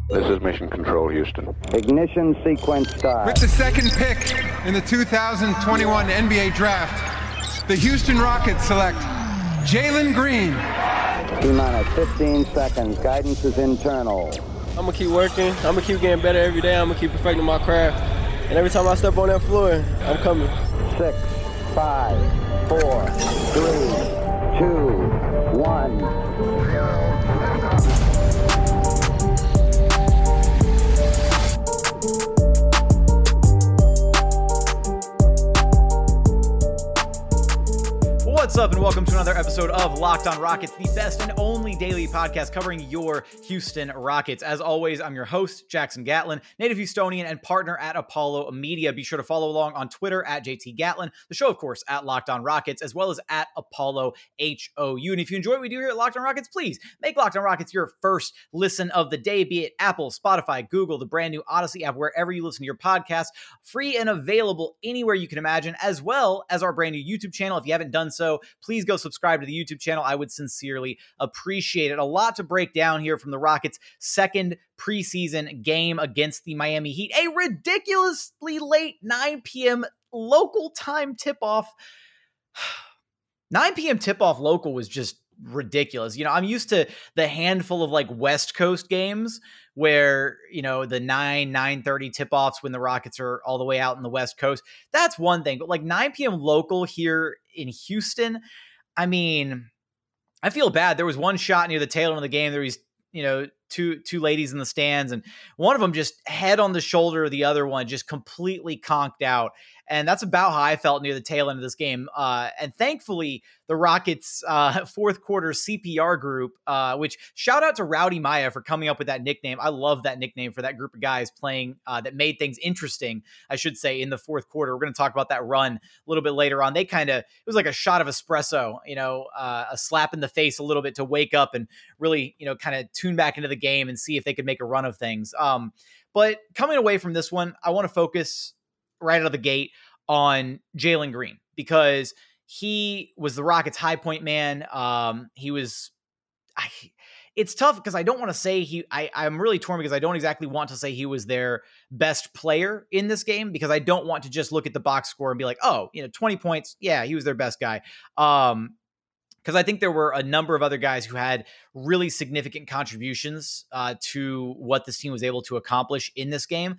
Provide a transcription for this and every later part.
This is Mission Control, Houston. Ignition sequence start. With the second pick in the 2021 NBA Draft, the Houston Rockets select Jalen Green. T-minus 15 seconds. Guidance is internal. I'm going to keep working. I'm going to keep getting better every day. I'm going to keep perfecting my craft. And every time I step on that floor, I'm coming. 6, 5, 4, 3, 2, 1. What's up, and welcome to another episode of Locked On Rockets, the best and only daily podcast covering your Houston Rockets. As always, I'm your host, Jackson Gatlin, native Houstonian and partner at Apollo Media. Be sure to follow along on Twitter at JT Gatlin, the show, of course, at Locked On Rockets, as well as at Apollo HOU. And if you enjoy what we do here at Locked On Rockets, please make Locked On Rockets your first listen of the day, be it Apple, Spotify, Google, the brand new Odyssey app, wherever you listen to your podcast, free and available anywhere you can imagine, as well as our brand new YouTube channel. If you haven't done so, please go subscribe to the YouTube channel. I would sincerely appreciate it. A lot to break down here from the Rockets' second preseason game against the Miami Heat. A ridiculously late 9 p.m. local time tip-off. 9 p.m. tip-off local was just ridiculous. You know, I'm used to the handful of like West Coast games where, you know, the 9:30 tip-offs when the Rockets are all the way out in the West Coast. That's one thing. But like 9 p.m. local here in Houston, I mean, I feel bad. There was one shot near the tail end of the game. There was, you know, two ladies in the stands, and one of them just head on the shoulder of the other one, just completely conked out. And that's about how I felt near the tail end of this game. And thankfully, the Rockets' fourth quarter CPR group, which shout out to Rowdy Maya for coming up with that nickname. I love that nickname for that group of guys playing that made things interesting, I should say, in the fourth quarter. We're going to talk about that run a little bit later on. It was like a shot of espresso, you know, a slap in the face a little bit to wake up and really, you know, kind of tune back into the game and see if they could make a run of things. But coming away from this one, I want to focus right out of the gate on Jalen Green, because he was the Rockets' high point man. It's tough because I don't want to say I'm really torn because I don't exactly want to say he was their best player in this game, because I don't want to just look at the box score and be like, oh, you know, 20 points. Yeah, he was their best guy. Because I think there were a number of other guys who had really significant contributions to what this team was able to accomplish in this game.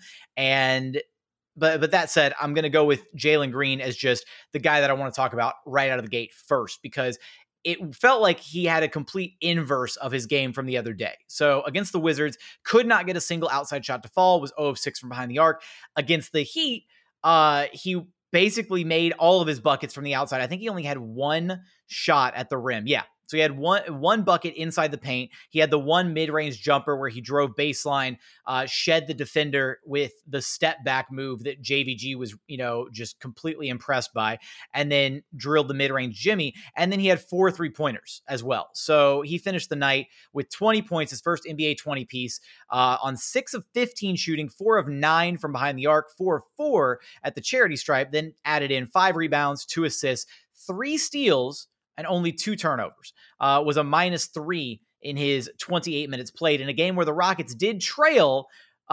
But that said, I'm going to go with Jalen Green as just the guy that I want to talk about right out of the gate first, because it felt like he had a complete inverse of his game from the other day. So against the Wizards, could not get a single outside shot to fall, was 0 of 6 from behind the arc. Against the Heat, he basically made all of his buckets from the outside. I think he only had one shot at the rim. Yeah. So he had one bucket inside the paint. He had the one mid-range jumper where he drove baseline, shed the defender with the step back move that JVG was, you know, just completely impressed by, and then drilled the mid-range Jimmy. And then he had 4 3-pointers as well. So he finished the night with 20 points, his first NBA 20 piece, on 6 of 15 shooting, 4 of 9 from behind the arc, 4 of 4 at the charity stripe, then added in 5 rebounds, 2 assists, 3 steals, and only 2 turnovers. Was a -3 in his 28 minutes played in a game where the Rockets did trail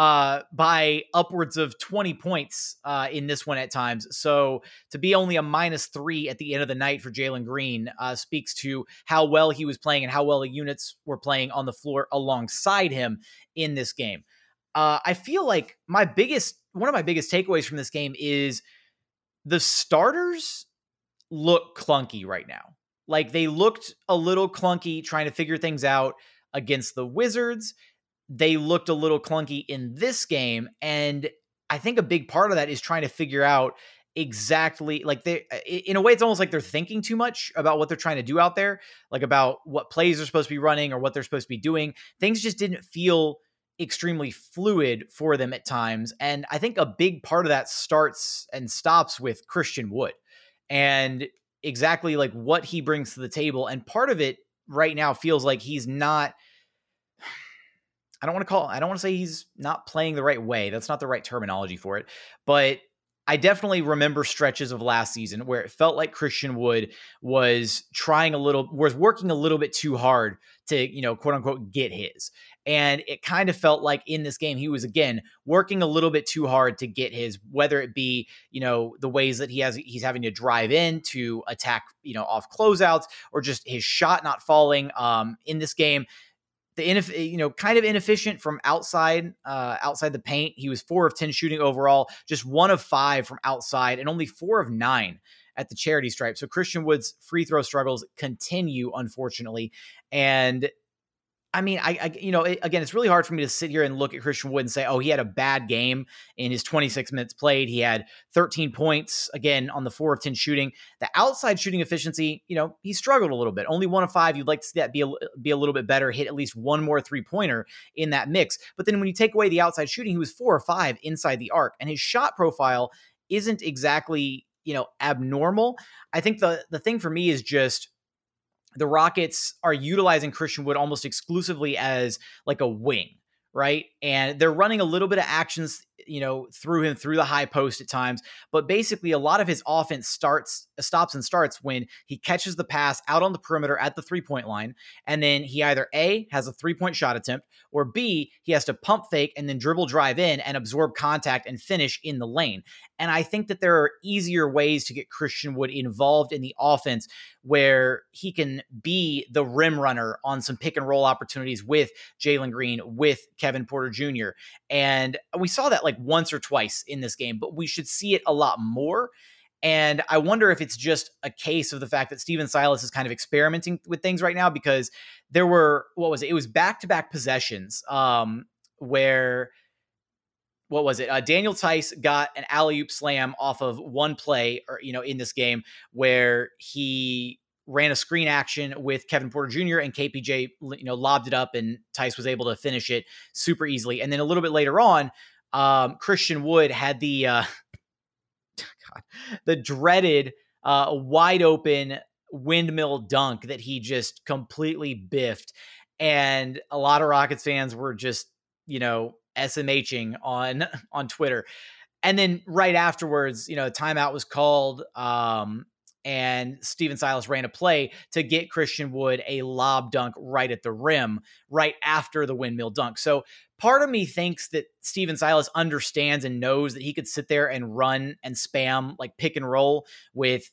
by upwards of 20 points in this one at times. So to be only a -3 at the end of the night for Jalen Green speaks to how well he was playing and how well the units were playing on the floor alongside him in this game. I feel like one of my biggest takeaways from this game is the starters look clunky right now. Like, they looked a little clunky trying to figure things out against the Wizards. They looked a little clunky in this game. And I think a big part of that is trying to figure out exactly, like, in a way, it's almost like they're thinking too much about what they're trying to do out there, like about what plays they're supposed to be running or what they're supposed to be doing. Things just didn't feel extremely fluid for them at times. And I think a big part of that starts and stops with Christian Wood and exactly like what he brings to the table. And part of it right now feels like he's not, I don't want to say he's not playing the right way. That's not the right terminology for it, but I definitely remember stretches of last season where it felt like Christian Wood was working a little bit too hard to, quote unquote, get his. And it kind of felt like in this game, he was, again, working a little bit too hard to get his, whether it be, the ways that he's having to drive in to attack, off closeouts, or just his shot not falling in this game. Kind of inefficient from outside the paint. He was 4 of 10 shooting overall, just 1 of 5 from outside, and only 4 of 9 at the charity stripe. So Christian Wood's free throw struggles continue, unfortunately. And I mean, again, it's really hard for me to sit here and look at Christian Wood and say, oh, he had a bad game in his 26 minutes played. He had 13 points, again, on the 4 of 10 shooting. The outside shooting efficiency, he struggled a little bit. Only 1 of 5. You'd like to see that be a little bit better, hit at least one more three-pointer in that mix. But then when you take away the outside shooting, he was 4 of 5 inside the arc. And his shot profile isn't exactly, abnormal. I think the thing for me is just, the Rockets are utilizing Christian Wood almost exclusively as like a wing, right? And they're running a little bit of actions, through him, through the high post at times. But basically, a lot of his offense stops and starts when he catches the pass out on the perimeter at the 3-point line. And then he either A, has a 3-point shot attempt, or B, he has to pump fake and then dribble drive in and absorb contact and finish in the lane. And I think that there are easier ways to get Christian Wood involved in the offense where he can be the rim runner on some pick and roll opportunities with Jalen Green, with Kevin Porter Jr. And we saw that like once or twice in this game, but we should see it a lot more. And I wonder if it's just a case of the fact that Stephen Silas is kind of experimenting with things right now, because there were, it was back-to-back possessions where, Daniel Theis got an alley-oop slam off of one play, or, in this game, where he ran a screen action with Kevin Porter Jr. and KPJ, lobbed it up, and Theis was able to finish it super easily. And then a little bit later on, Christian Wood had the dreaded wide open windmill dunk that he just completely biffed. And a lot of Rockets fans were just, SMHing on Twitter. And then right afterwards, timeout was called, and Stephen Silas ran a play to get Christian Wood a lob dunk right at the rim, right after the windmill dunk. So part of me thinks that Stephen Silas understands and knows that he could sit there and run and spam like pick and roll with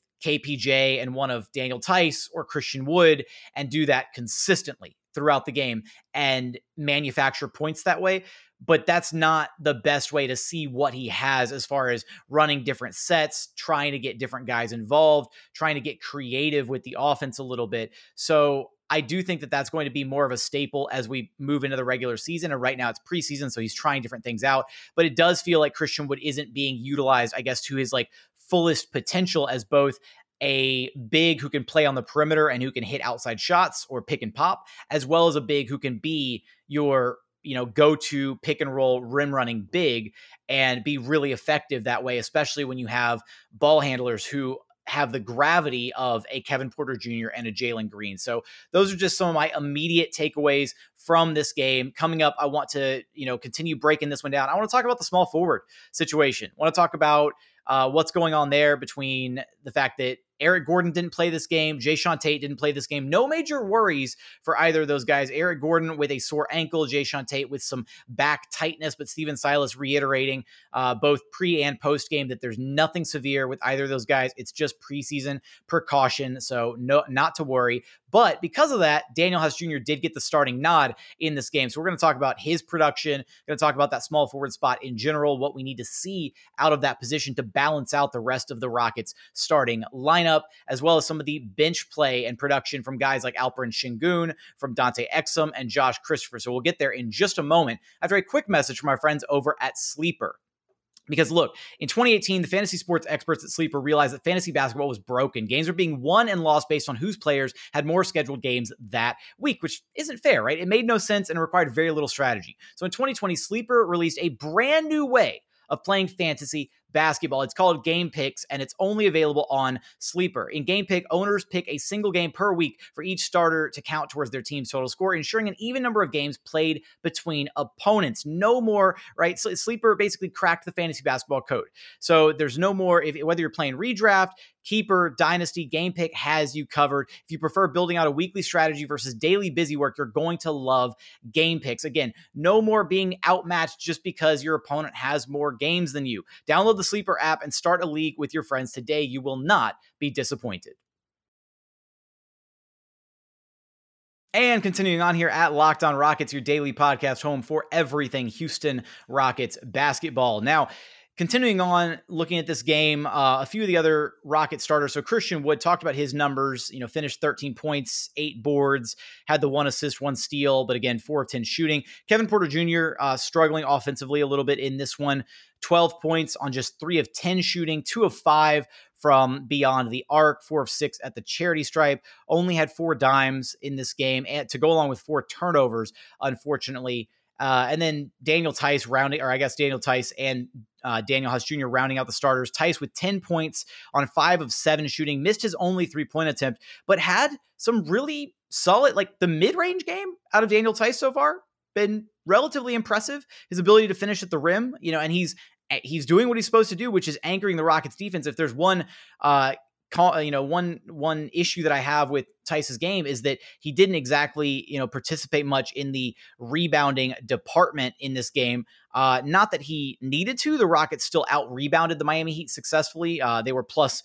KPJ and one of Daniel Theis or Christian Wood and do that consistently throughout the game and manufacture points that way. But that's not the best way to see what he has as far as running different sets, trying to get different guys involved, trying to get creative with the offense a little bit. So I do think that that's going to be more of a staple as we move into the regular season. And right now it's preseason, so he's trying different things out. But it does feel like Christian Wood isn't being utilized, I guess, to his like fullest potential as both a big who can play on the perimeter and who can hit outside shots or pick and pop, as well as a big who can be your go-to pick and roll rim running big and be really effective that way, especially when you have ball handlers who have the gravity of a Kevin Porter Jr. and a Jalen Green. So those are just some of my immediate takeaways from this game. Coming up, I want to, continue breaking this one down. I want to talk about the small forward situation. I want to talk about what's going on there between the fact that Eric Gordon didn't play this game. Jae'Sean Tate didn't play this game. No major worries for either of those guys. Eric Gordon with a sore ankle, Jae'Sean Tate with some back tightness, but Stephen Silas reiterating both pre and post game that there's nothing severe with either of those guys. It's just preseason precaution, so no, not to worry. But because of that, Daniel House Jr. did get the starting nod in this game. So we're going to talk about his production, going to talk about that small forward spot in general, what we need to see out of that position to balance out the rest of the Rockets starting lineup, as well as some of the bench play and production from guys like Alperen Sengun, from Dante Exum, and Josh Christopher. So we'll get there in just a moment after a quick message from our friends over at Sleeper. Because look, in 2018, the fantasy sports experts at Sleeper realized that fantasy basketball was broken. Games were being won and lost based on whose players had more scheduled games that week, which isn't fair, right? It made no sense and required very little strategy. So in 2020, Sleeper released a brand new way of playing fantasy basketball. It's called Game Picks, and it's only available on Sleeper. In Game Pick, owners pick a single game per week for each starter to count towards their team's total score, ensuring an even number of games played between opponents. No more, right? So Sleeper basically cracked the fantasy basketball code. So there's no more, whether you're playing redraft, keeper, dynasty, Game Pick has you covered. If you prefer building out a weekly strategy versus daily busy work, you're going to love Game Picks. Again, no more being outmatched just because your opponent has more games than you. Download the Sleeper app and start a league with your friends today. You will not be disappointed. And continuing on here at Locked On Rockets, your daily podcast home for everything Houston Rockets basketball. Now, continuing on, looking at this game, a few of the other Rocket starters. So Christian Wood, talked about his numbers, finished 13 points, 8 boards, had the 1 assist, 1 steal, but again, 4 of 10 shooting. Kevin Porter Jr. Struggling offensively a little bit in this one, 12 points on just 3 of 10 shooting, 2 of 5 from beyond the arc, 4 of 6 at the charity stripe, only had 4 dimes in this game, and to go along with 4 turnovers, unfortunately. And then Daniel Theis and Daniel House Jr. rounding out the starters. Theis with 10 points on 5 of 7 shooting, missed his only 3-point attempt, but had some really solid, like the mid-range game out of Daniel Theis so far, been relatively impressive. His ability to finish at the rim, and he's doing what he's supposed to do, which is anchoring the Rockets defense. If there's one issue that I have with Theis's game is that he didn't exactly, participate much in the rebounding department in this game. Not that he needed to. The Rockets still out-rebounded the Miami Heat successfully. They were plus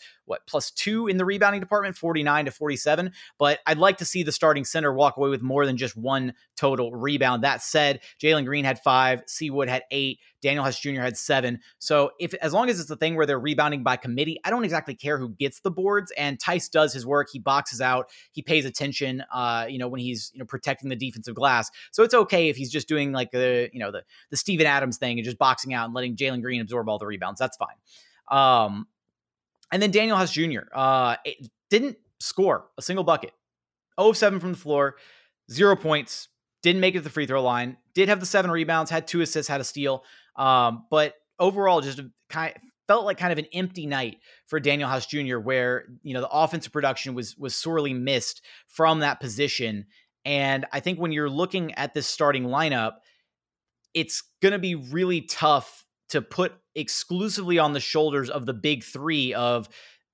2 in the rebounding department, 49-47. But I'd like to see the starting center walk away with more than just 1 total rebound. That said, Jalen Green had 5, C. Wood had 8, Daniel House Jr. had 7. So as long as it's a thing where they're rebounding by committee, I don't exactly care who gets the boards. And Theis does his work. He boxes out. He pays attention, when he's protecting the defensive glass. So it's okay if he's just doing like the Steven Adams thing and just boxing out and letting Jalen Green absorb all the rebounds. That's fine. And then Daniel House Jr. Didn't score a single bucket. 0 of 7 from the floor, 0 points, didn't make it to the free throw line, did have the 7 rebounds, had 2 assists, had a steal. But overall, just felt like kind of an empty night for Daniel House Jr., where, the offensive production was sorely missed from that position. And I think when you're looking at this starting lineup, it's going to be really tough to put exclusively on the shoulders of the big 3 of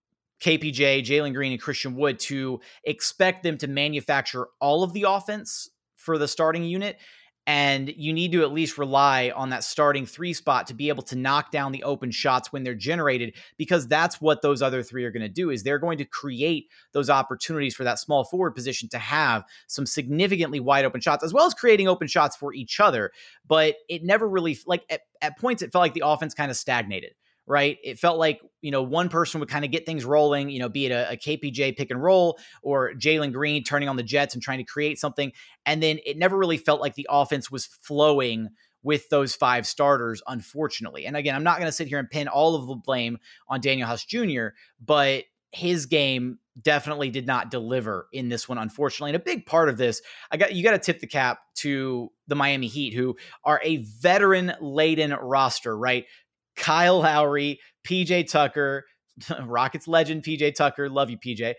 KPJ, Jalen Green, and Christian Wood to expect them to manufacture all of the offense for the starting unit. And you need to at least rely on that starting 3 spot to be able to knock down the open shots when they're generated, because that's what those other 3 are going to do, is they're going to create those opportunities for that small forward position to have some significantly wide open shots, as well as creating open shots for each other. But it never really, at points, it felt like the offense kind of stagnated. Right? It felt like, one person would kind of get things rolling, be it a KPJ pick and roll or Jalen Green turning on the Jets and trying to create something. And then it never really felt like the offense was flowing with those 5 starters, unfortunately. And again, I'm not going to sit here and pin all of the blame on Daniel House Jr., but his game definitely did not deliver in this one, unfortunately. And a big part of this, you got to tip the cap to the Miami Heat, who are a veteran-laden roster, right? Kyle Lowry, PJ Tucker, Rockets legend PJ Tucker, love you PJ,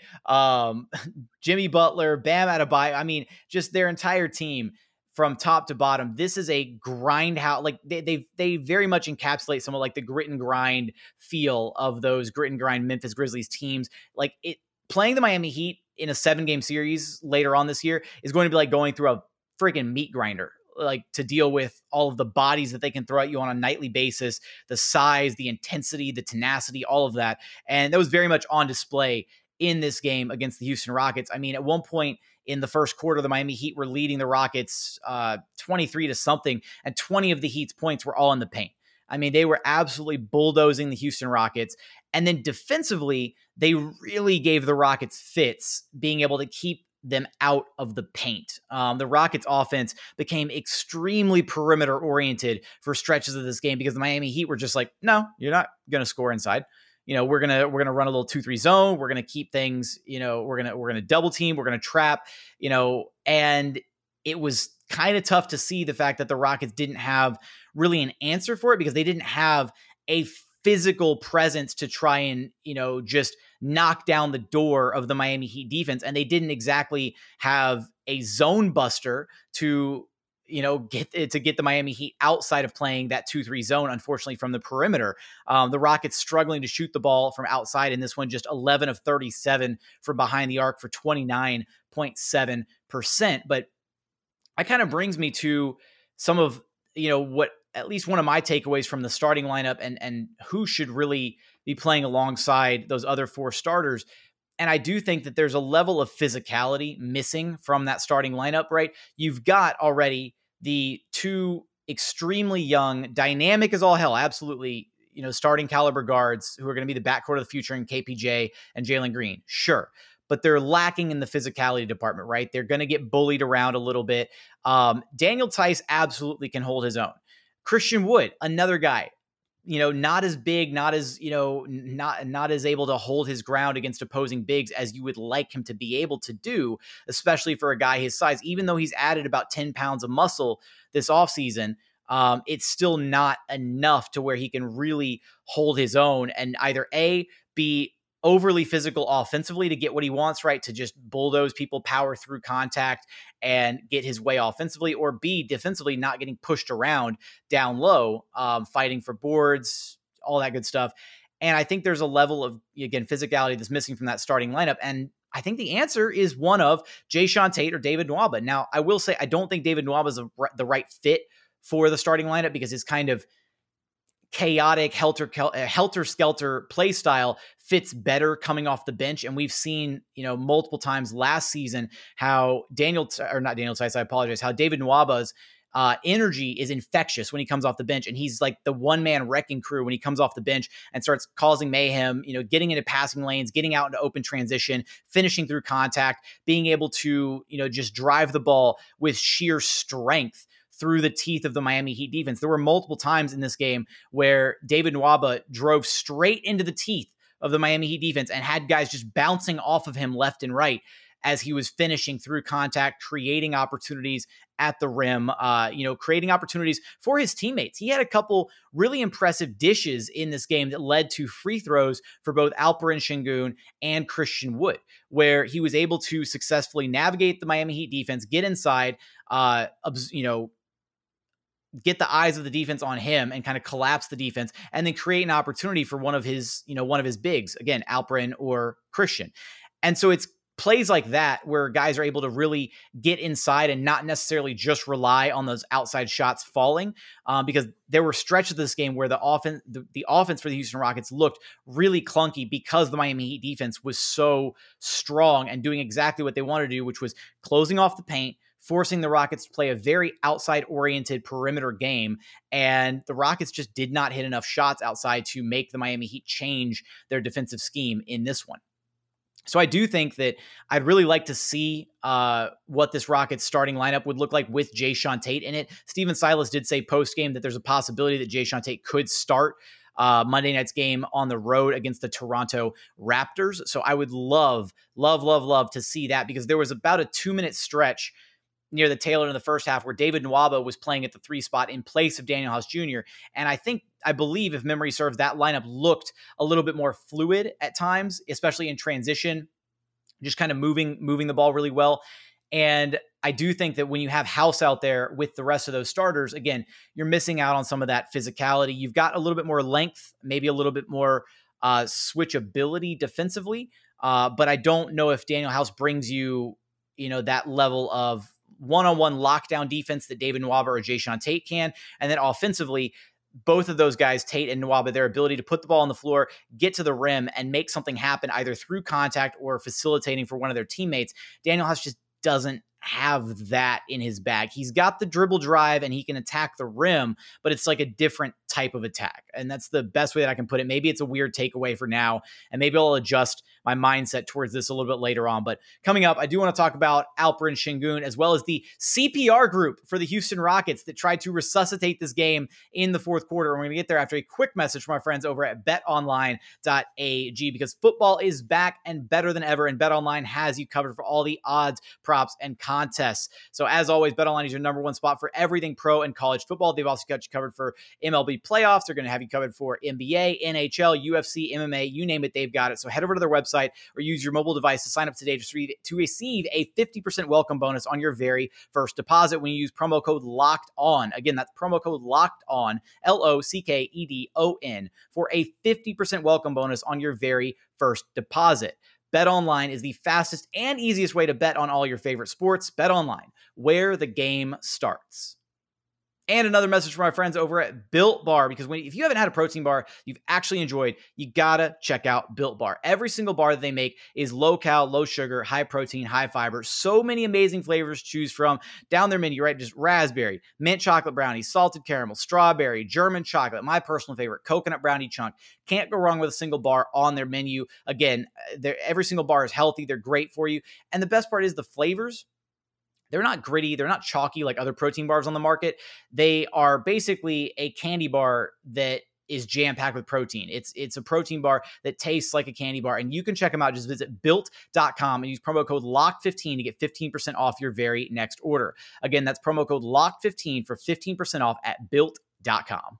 Jimmy Butler, Bam Adebayo. I mean, just their entire team from top to bottom. This is a grind house. Like they very much encapsulate some of like the grit and grind feel of those grit and grind Memphis Grizzlies teams. Like playing the Miami Heat in a 7-game series later on this year is going to be like going through a freaking meat grinder, like to deal with all of the bodies that they can throw at you on a nightly basis, the size, the intensity, the tenacity, all of that. And that was very much on display in this game against the Houston Rockets. I mean, at one point in the first quarter, the Miami Heat were leading the Rockets 23-something, and 20 of the Heat's points were all in the paint. I mean, they were absolutely bulldozing the Houston Rockets. And then defensively, they really gave the Rockets fits, being able to keep them out of the paint. The Rockets offense became extremely perimeter oriented for stretches of this game because the Miami Heat were just like, no, you're not going to score inside. We're going to run a little 2-3 zone. We're going to keep things, we're going to double team. We're going to trap, and it was kind of tough to see the fact that the Rockets didn't have really an answer for it because they didn't have a physical presence to try and, just knock down the door of the Miami Heat defense. And they didn't exactly have a zone buster to, get the Miami Heat outside of playing that 2-3 zone, unfortunately, from the perimeter. The Rockets struggling to shoot the ball from outside in this one, just 11 of 37 from behind the arc for 29.7%. But that kind of brings me to some of, what at least one of my takeaways from the starting lineup and who should really be playing alongside those other four starters. And I do think that there's a level of physicality missing from that starting lineup, right? You've got already the two extremely young, dynamic as all hell, absolutely, starting caliber guards who are going to be the backcourt of the future in KPJ and Jalen Green. Sure. But they're lacking in the physicality department, right? They're going to get bullied around a little bit. Daniel Theis absolutely can hold his own. Christian Wood, another guy, not as big, not as, not as able to hold his ground against opposing bigs as you would like him to be able to do, especially for a guy his size. Even though he's added about 10 pounds of muscle this offseason, it's still not enough to where he can really hold his own and either be overly physical offensively to get what he wants, right? To just bulldoze people, power through contact and get his way offensively, or B, defensively, not getting pushed around down low, fighting for boards, all that good stuff. And I think there's a level of, again, physicality that's missing from that starting lineup. And I think the answer is one of Jae'Sean Tate or David Nwaba. Now, I will say, I don't think David Nwaba is the right fit for the starting lineup because his kind of chaotic helter-skelter play style fits better coming off the bench. And we've seen, multiple times last season how how David Nwaba's energy is infectious when he comes off the bench. And he's like the one-man wrecking crew when he comes off the bench and starts causing mayhem, getting into passing lanes, getting out into open transition, finishing through contact, being able to, just drive the ball with sheer strength through the teeth of the Miami Heat defense. There were multiple times in this game where David Nwaba drove straight into the teeth of the Miami Heat defense and had guys just bouncing off of him left and right as he was finishing through contact, creating opportunities at the rim, creating opportunities for his teammates. He had a couple really impressive dishes in this game that led to free throws for both Alperen Sengun and Christian Wood, where he was able to successfully navigate the Miami Heat defense, get inside, get the eyes of the defense on him and kind of collapse the defense and then create an opportunity for one of his bigs, again, Alperen or Christian. And so it's plays like that where guys are able to really get inside and not necessarily just rely on those outside shots falling, because there were stretches of this game where the offense for the Houston Rockets looked really clunky because the Miami Heat defense was so strong and doing exactly what they wanted to do, which was closing off the paint, forcing the Rockets to play a very outside-oriented perimeter game, and the Rockets just did not hit enough shots outside to make the Miami Heat change their defensive scheme in this one. So I do think that I'd really like to see what this Rockets starting lineup would look like with Jae'Sean Tate in it. Steven Silas did say post-game that there's a possibility that Jae'Sean Tate could start Monday night's game on the road against the Toronto Raptors. So I would love to see that, because there was about a 2-minute stretch near the tail end of the first half where David Nwaba was playing at the 3 spot in place of Daniel House Jr. And I believe, if memory serves, that lineup looked a little bit more fluid at times, especially in transition, just kind of moving the ball really well. And I do think that when you have House out there with the rest of those starters, again, you're missing out on some of that physicality. You've got a little bit more length, maybe a little bit more switchability defensively. But I don't know if Daniel House brings you, that level of one-on-one lockdown defense that David Nwaba or Jae'Sean Tate can. And then offensively, both of those guys, Tate and Nwaba, their ability to put the ball on the floor, get to the rim, and make something happen either through contact or facilitating for one of their teammates. Daniel House just doesn't have that in his bag. He's got the dribble drive and he can attack the rim, but it's like a different type of attack. And that's the best way that I can put it. Maybe it's a weird takeaway for now, and maybe I'll adjust my mindset towards this a little bit later on. But coming up, I do want to talk about Alperen Sengun, as well as the CPR group for the Houston Rockets that tried to resuscitate this game in the fourth quarter. And we're going to get there after a quick message from our friends over at betonline.ag, because football is back and better than ever, and BetOnline has you covered for all the odds, props, and contests. So as always, BetOnline is your number one spot for everything pro and college football. They've also got you covered for MLB playoffs. They're going to have you covered for NBA, NHL, UFC, MMA, you name it, they've got it. So head over to their website or use your mobile device to sign up today to receive a 50% welcome bonus on your very first deposit when you use promo code LOCKED ON. Again, that's promo code LOCKED ON, LOCKEDON, for a 50% welcome bonus on your very first deposit. BetOnline is the fastest and easiest way to bet on all your favorite sports. BetOnline, where the game starts. And another message from our friends over at Built Bar, because if you haven't had a protein bar you've actually enjoyed, you gotta check out Built Bar. Every single bar that they make is low cal, low sugar, high protein, high fiber. So many amazing flavors to choose from down their menu, right? Just raspberry, mint chocolate brownie, salted caramel, strawberry, German chocolate, my personal favorite, coconut brownie chunk. Can't go wrong with a single bar on their menu. Again, every single bar is healthy. They're great for you. And the best part is the flavors. They're not gritty. They're not chalky like other protein bars on the market. They are basically a candy bar that is jam-packed with protein. It's a protein bar that tastes like a candy bar, and you can check them out. Just visit built.com and use promo code LOCK15 to get 15% off your very next order. Again, that's promo code LOCK15 for 15% off at built.com.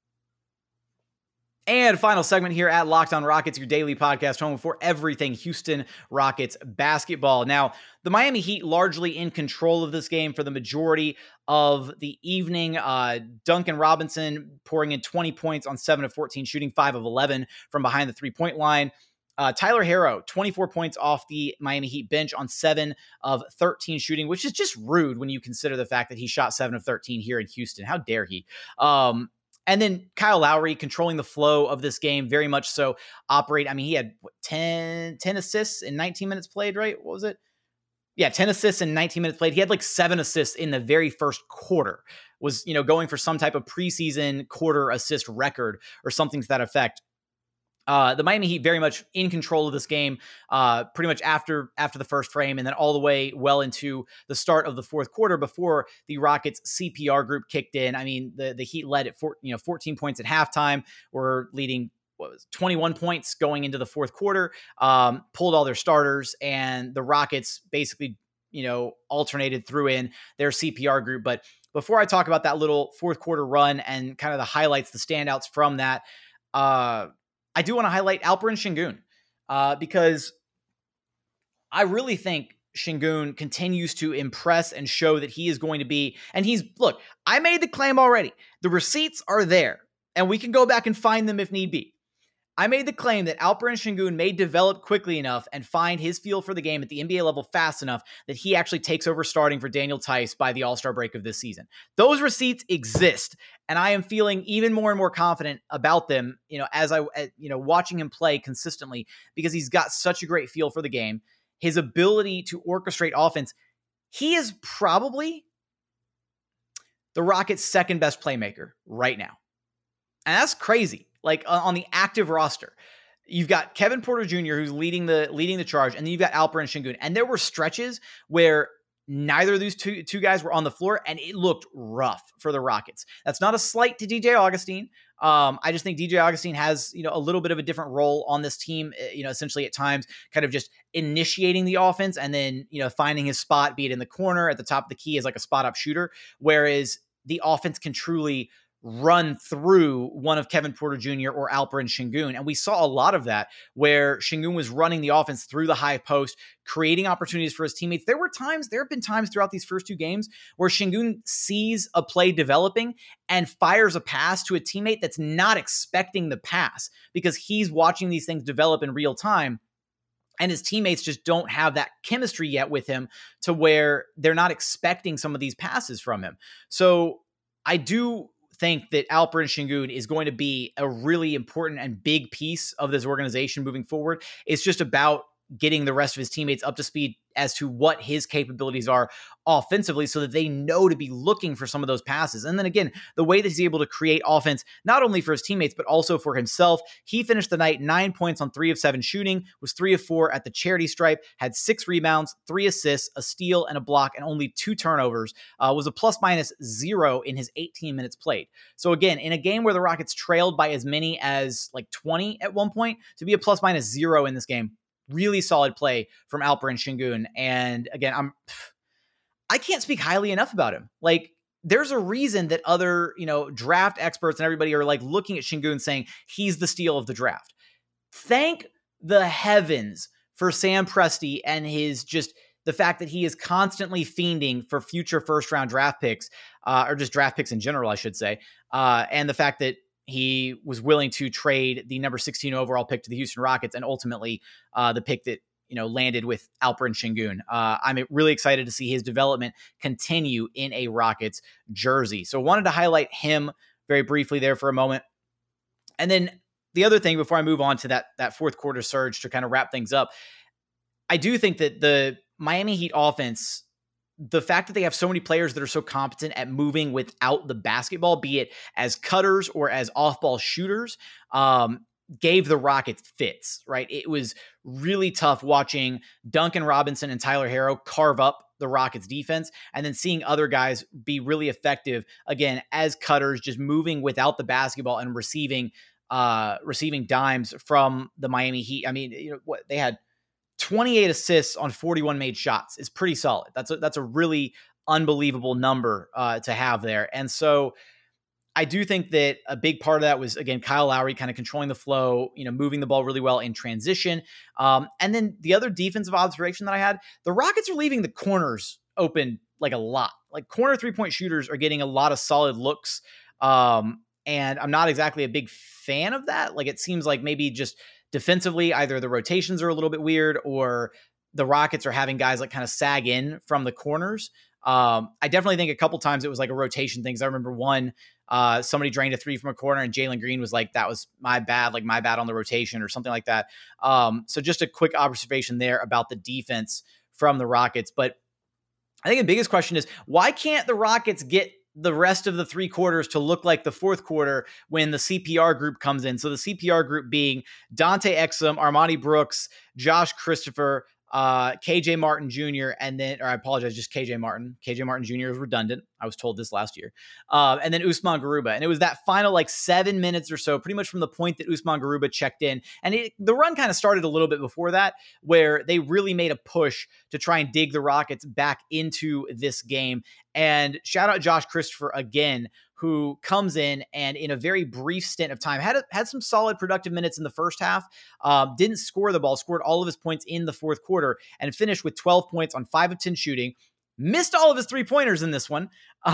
And final segment here at Locked On Rockets, your daily podcast home for everything Houston Rockets basketball. Now, the Miami Heat largely in control of this game for the majority of the evening. Duncan Robinson pouring in 20 points on 7 of 14, shooting 5 of 11 from behind the three-point line. Tyler Herro, 24 points off the Miami Heat bench on 7 of 13 shooting, which is just rude when you consider the fact that he shot 7 of 13 here in Houston. How dare he? And then Kyle Lowry controlling the flow of this game, very much so. He had 10 assists in 19 minutes played, right? What was it? Yeah, 10 assists in 19 minutes played. He had like 7 assists in the very first quarter. Was, going for some type of preseason quarter assist record or something to that effect. The Miami Heat very much in control of this game, pretty much after the first frame, and then all the way well into the start of the fourth quarter before the Rockets CPR group kicked in. I mean, the Heat led at 14 points at halftime. Were leading 21 points going into the fourth quarter. Pulled all their starters, and the Rockets basically alternated, threw in their CPR group. But before I talk about that little fourth quarter run and kind of the highlights, the standouts from that, I do want to highlight Alperen Sengun because I really think Sengun continues to impress and show that he is going to be, and look, I made the claim already. The receipts are there, and we can go back and find them if need be. I made the claim that Alperen Sengun may develop quickly enough and find his feel for the game at the NBA level fast enough that he actually takes over starting for Daniel Theis by the All-Star break of this season. Those receipts exist, and I am feeling even more and more confident about them, as I watching him play consistently, because he's got such a great feel for the game. His ability to orchestrate offense. He is probably the Rockets' second best playmaker right now. And that's crazy. Like on the active roster, you've got Kevin Porter Jr., who's leading the charge, and then you've got Alperen Sengun. And there were stretches where neither of these two guys were on the floor, and it looked rough for the Rockets. That's not a slight to DJ Augustin. I just think DJ Augustin has a little bit of a different role on this team. Essentially at times, kind of just initiating the offense, and then finding his spot, be it in the corner, at the top of the key as like a spot up shooter. Whereas the offense can truly run through one of Kevin Porter Jr. or Alperen Sengun. And we saw a lot of that where Sengun was running the offense through the high post, creating opportunities for his teammates. There have been times throughout these first two games where Sengun sees a play developing and fires a pass to a teammate that's not expecting the pass because he's watching these things develop in real time. And his teammates just don't have that chemistry yet with him to where they're not expecting some of these passes from him. So I do think that Alperen Sengun is going to be a really important and big piece of this organization moving forward. It's just about getting the rest of his teammates up to speed as to what his capabilities are offensively so that they know to be looking for some of those passes. And then again, the way that he's able to create offense, not only for his teammates, but also for himself. He finished the night 9 points on 3 of 7 shooting, was 3 of 4 at the charity stripe, had 6 rebounds, 3 assists, a steal, and a block, and only 2 turnovers, was a ±0 in his 18 minutes played. So again, in a game where the Rockets trailed by as many as like 20 at one point, to be a ±0 in this game, really solid play from Alperen Sengun. And again, I can't speak highly enough about him. Like, there's a reason that other, draft experts and everybody are like looking at Sengun saying he's the steal of the draft. Thank the heavens for Sam Presti and his just the fact that he is constantly fiending for future first round draft picks, or just draft picks in general, I should say. And the fact that he was willing to trade the number 16 overall pick to the Houston Rockets and ultimately the pick that landed with Alperen Sengun. I'm really excited to see his development continue in a Rockets jersey. So wanted to highlight him very briefly there for a moment. And then the other thing before I move on to that fourth quarter surge to kind of wrap things up, I do think that the Miami Heat offense, the fact that they have so many players that are so competent at moving without the basketball, be it as cutters or as off-ball shooters, gave the Rockets fits, right? It was really tough watching Duncan Robinson and Tyler Herro carve up the Rockets defense and then seeing other guys be really effective, again, as cutters, just moving without the basketball and receiving dimes from the Miami Heat. I mean, they had 28 assists on 41 made shots is pretty solid. That's a really unbelievable number to have there. And so I do think that a big part of that was, again, Kyle Lowry kind of controlling the flow, moving the ball really well in transition. And then the other defensive observation that I had, the Rockets are leaving the corners open like a lot. Like corner 3-point shooters are getting a lot of solid looks. And I'm not exactly a big fan of that. Like it seems like maybe just defensively, either the rotations are a little bit weird or the Rockets are having guys like kind of sag in from the corners. I definitely think a couple times it was like a rotation thing. I remember one, somebody drained a 3 from a corner and Jalen Green was like, that was my bad on the rotation or something like that. So just a quick observation there about the defense from the Rockets. But I think the biggest question is, why can't the Rockets get the rest of the 3 quarters to look like the fourth quarter when the CPR group comes in? So the CPR group being Dante Exum, Armani Brooks, Josh Christopher, KJ Martin Jr., and then, or I apologize, just KJ Martin. KJ Martin Jr. is redundant. I was told this last year. And then Usman Garuba. And it was that final like 7 minutes or so, pretty much from the point that Usman Garuba checked in. And the run kind of started a little bit before that, where they really made a push to try and dig the Rockets back into this game. And shout out Josh Christopher again, who comes in and in a very brief stint of time had some solid productive minutes in the first half, didn't score the ball, scored all of his points in the fourth quarter and finished with 12 points on 5 of 10 shooting, missed all of his 3-pointers in this one,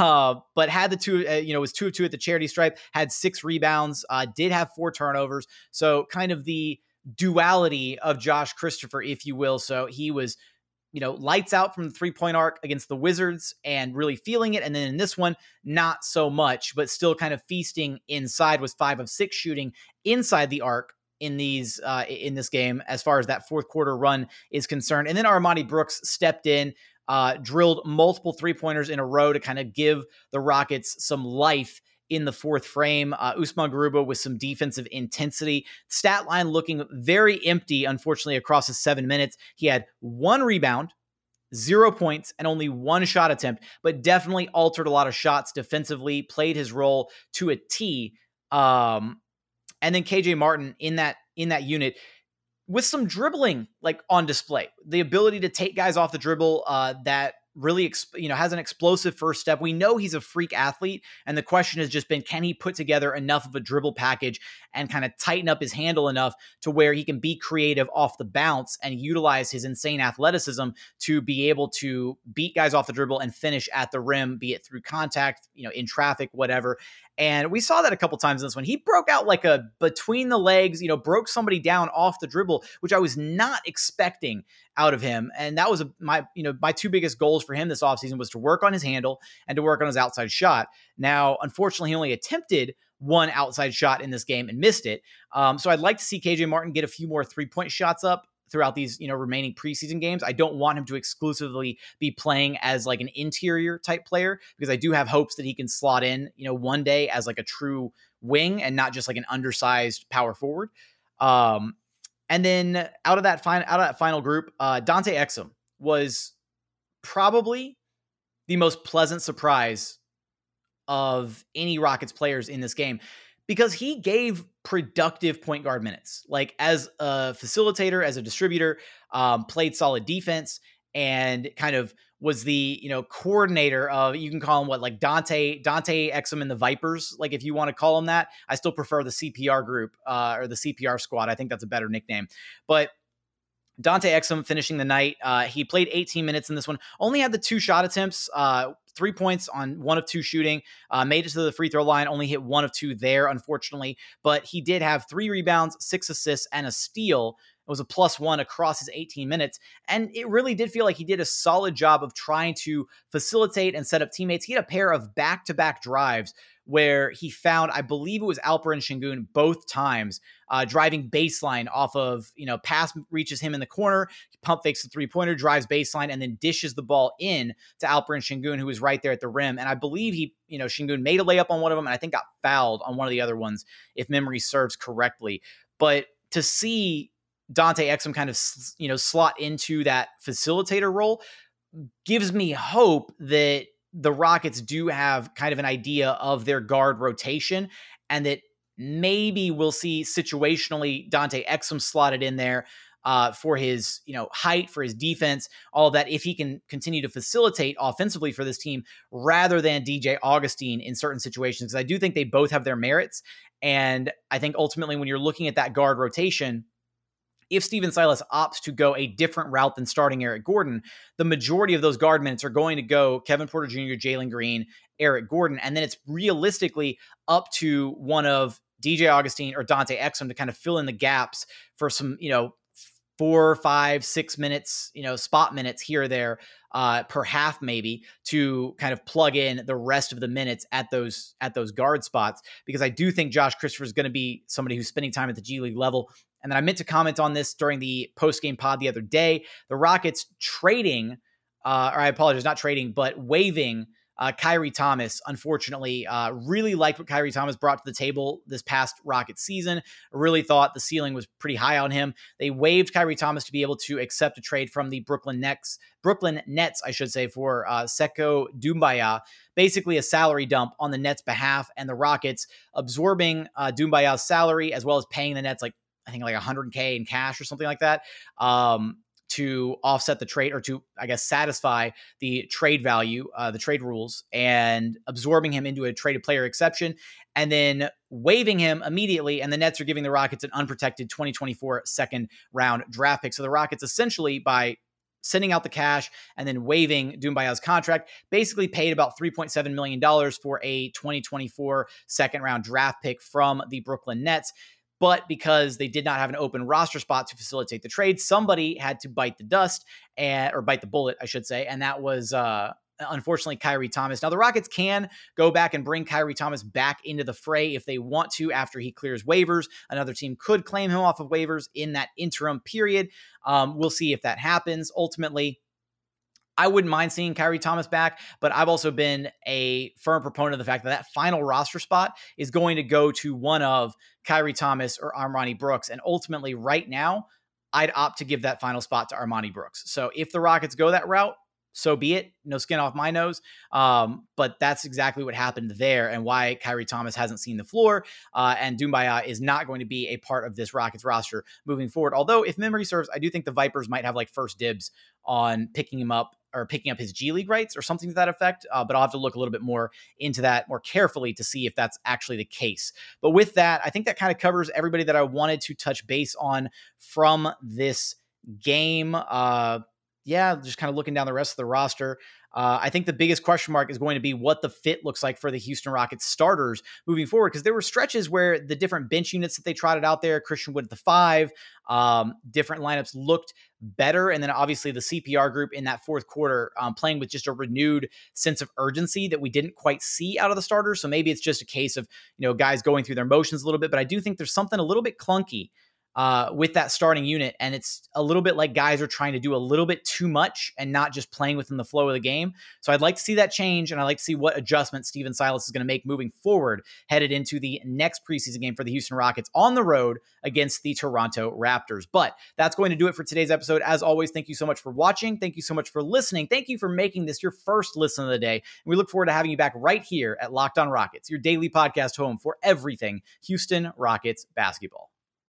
but had the 2, was 2 of 2 at the charity stripe, had 6 rebounds, did have 4 turnovers. So kind of the duality of Josh Christopher, if you will. So he was lights out from the 3-point arc against the Wizards and really feeling it. And then in this one, not so much, but still kind of feasting inside, was 5 of 6 shooting inside the arc in this game, as far as that fourth quarter run is concerned. And then Armani Brooks stepped in, drilled multiple 3-pointers in a row to kind of give the Rockets some life in the fourth frame. Usman Garuba with some defensive intensity. Stat line looking very empty, unfortunately, across his 7 minutes. He had 1 rebound, 0 points, and only 1 shot attempt, but definitely altered a lot of shots defensively, played his role to a T. And then KJ Martin in that unit with some dribbling like on display. The ability to take guys off the dribble that really, has an explosive first step. We know he's a freak athlete, and the question has just been, can he put together enough of a dribble package and kind of tighten up his handle enough to where he can be creative off the bounce and utilize his insane athleticism to be able to beat guys off the dribble and finish at the rim, be it through contact, in traffic, whatever. And we saw that a couple times in this one. He broke out like a between the legs, broke somebody down off the dribble, which I was not expecting out of him. And that was my 2 biggest goals for him this offseason was to work on his handle and to work on his outside shot. Now, unfortunately, he only attempted 1 outside shot in this game and missed it. So I'd like to see KJ Martin get a few more 3-point shots up throughout these, remaining preseason games. I don't want him to exclusively be playing as like an interior type player, because I do have hopes that he can slot in, one day as like a true wing and not just like an undersized power forward. And then out of that final group, Dante Exum was probably the most pleasant surprise of any Rockets players in this game, because he gave productive point guard minutes, like as a facilitator, as a distributor, played solid defense, and kind of was the, coordinator of, you can call him what, like Dante Exum and the Vipers, like if you want to call him that. I still prefer the CPR group, or the CPR squad. I think that's a better nickname. But Dante Exum finishing the night. He played 18 minutes in this one, only had the 2 shot attempts, 3 points on 1 of 2 shooting, made it to the free throw line, only hit 1 of 2 there, unfortunately. But he did have 3 rebounds, 6 assists, and a steal. It was a +1 across his 18 minutes. And it really did feel like he did a solid job of trying to facilitate and set up teammates. He had a pair of back-to-back drives where he found, I believe it was Alperen Sengun both times, driving baseline off of, pass reaches him in the corner, he pump fakes the 3-pointer, drives baseline, and then dishes the ball in to Alperen Sengun, who was right there at the rim. And I believe Sengun made a layup on one of them, and I think got fouled on one of the other ones, if memory serves correctly. But to see Dante Exum kind of, slot into that facilitator role gives me hope that the Rockets do have kind of an idea of their guard rotation, and that maybe we'll see situationally Dante Exum slotted in there for his, height, for his defense, all of that, if he can continue to facilitate offensively for this team rather than DJ Augustin in certain situations. Because I do think they both have their merits. And I think ultimately when you're looking at that guard rotation, if Stephen Silas opts to go a different route than starting Eric Gordon, the majority of those guard minutes are going to go Kevin Porter Jr., Jalen Green, Eric Gordon. And then it's realistically up to one of DJ Augustin or Dante Exum to kind of fill in the gaps for some, 4, 5, 6 minutes, spot minutes here or there, per half maybe, to kind of plug in the rest of the minutes at those guard spots. Because I do think Josh Christopher is going to be somebody who's spending time at the G League level. And then I meant to comment on this during the post-game pod the other day. The Rockets trading, or I apologize, not trading, but waiving Kyrie Thomas, unfortunately. Really liked what Kyrie Thomas brought to the table this past Rockets season. Really thought the ceiling was pretty high on him. They waived Kyrie Thomas to be able to accept a trade from the Brooklyn Nets, for Sekou Doumbouya, basically a salary dump on the Nets' behalf, and the Rockets absorbing Doumbaya's salary as well as paying the Nets I think like $100K in cash or something like that, to offset the trade, or to, I guess, satisfy the trade value, the trade rules, and absorbing him into a traded player exception, and then waiving him immediately. And the Nets are giving the Rockets an unprotected 2024 second round draft pick. So the Rockets essentially, by sending out the cash and then waiving Doumbaya's contract, basically paid about $3.7 million for a 2024 second round draft pick from the Brooklyn Nets. But because they did not have an open roster spot to facilitate the trade, somebody had to bite the dust, or bite the bullet, I should say. And that was, unfortunately, Kyrie Thomas. Now, the Rockets can go back and bring Kyrie Thomas back into the fray if they want to after he clears waivers. Another team could claim him off of waivers in that interim period. We'll see if that happens. Ultimately, I wouldn't mind seeing Kyrie Thomas back, but I've also been a firm proponent of the fact that that final roster spot is going to go to one of Kyrie Thomas or Armoni Brooks. And ultimately, right now, I'd opt to give that final spot to Armoni Brooks. So if the Rockets go that route, so be it. No skin off my nose. But that's exactly what happened there, and why Kyrie Thomas hasn't seen the floor. And Doumbouya is not going to be a part of this Rockets roster moving forward. Although, if memory serves, I do think the Vipers might have first dibs on picking him up, or picking up his G League rights or something to that effect. But I'll have to look a little bit more into that more carefully to see if that's actually the case. But with that, I think that kind of covers everybody that I wanted to touch base on from this game. Just kind of looking down the rest of the roster. I think the biggest question mark is going to be what the fit looks like for the Houston Rockets starters moving forward, because there were stretches where the different bench units that they trotted out there, Christian Wood at the 5, different lineups looked better. And then obviously the CPR group in that fourth quarter, playing with just a renewed sense of urgency that we didn't quite see out of the starters. So maybe it's just a case of, guys going through their motions a little bit, but I do think there's something a little bit clunky with that starting unit. And it's a little bit like guys are trying to do a little bit too much and not just playing within the flow of the game. So I'd like to see that change, and I'd like to see what adjustments Stephen Silas is going to make moving forward, headed into the next preseason game for the Houston Rockets on the road against the Toronto Raptors. But that's going to do it for today's episode. As always, thank you so much for watching. Thank you so much for listening. Thank you for making this your first listen of the day. And we look forward to having you back right here at Locked On Rockets, your daily podcast home for everything Houston Rockets basketball.